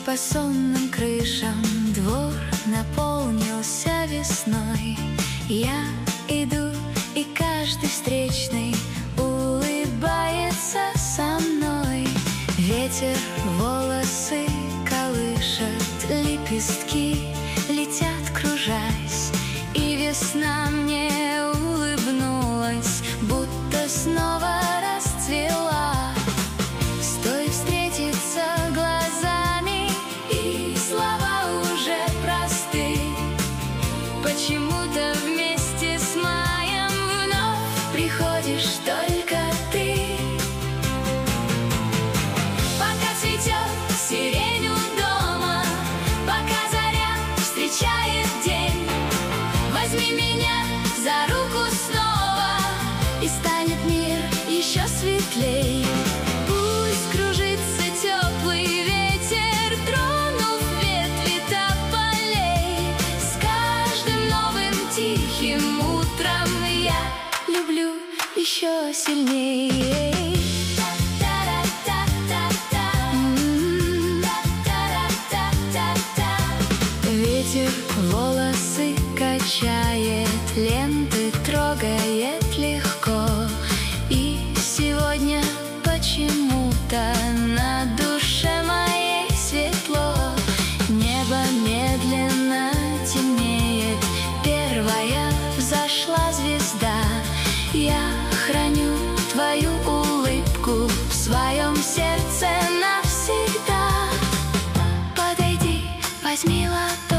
по сонным крышам двор наполнился весной. Я иду, и каждый встречный улыбается со мной. Ветер волосы колышет, лепестки летят, кружась, и весна мне улыбнулась, будто снова расцвела. Стоит встретиться глазами, и слова уже просты. Почему-то вместе с маем вновь приходишь только ты. Пока цветет сирень у дома, пока заря встречает день, возьми меня за руку снова, и станет мир еще светлей. Пусть кружится теплый ветер, тронув ветви тополей. С каждым новым тихим утром я люблю еще сильнее. Ветер волосы качает, ленты трогает легко, и сегодня почему-то на душе моей светло. Небо медленно темнеет, первая взошла звезда. Я храню твою улыбку в своем сердце навсегда. Подойди, возьми ладонь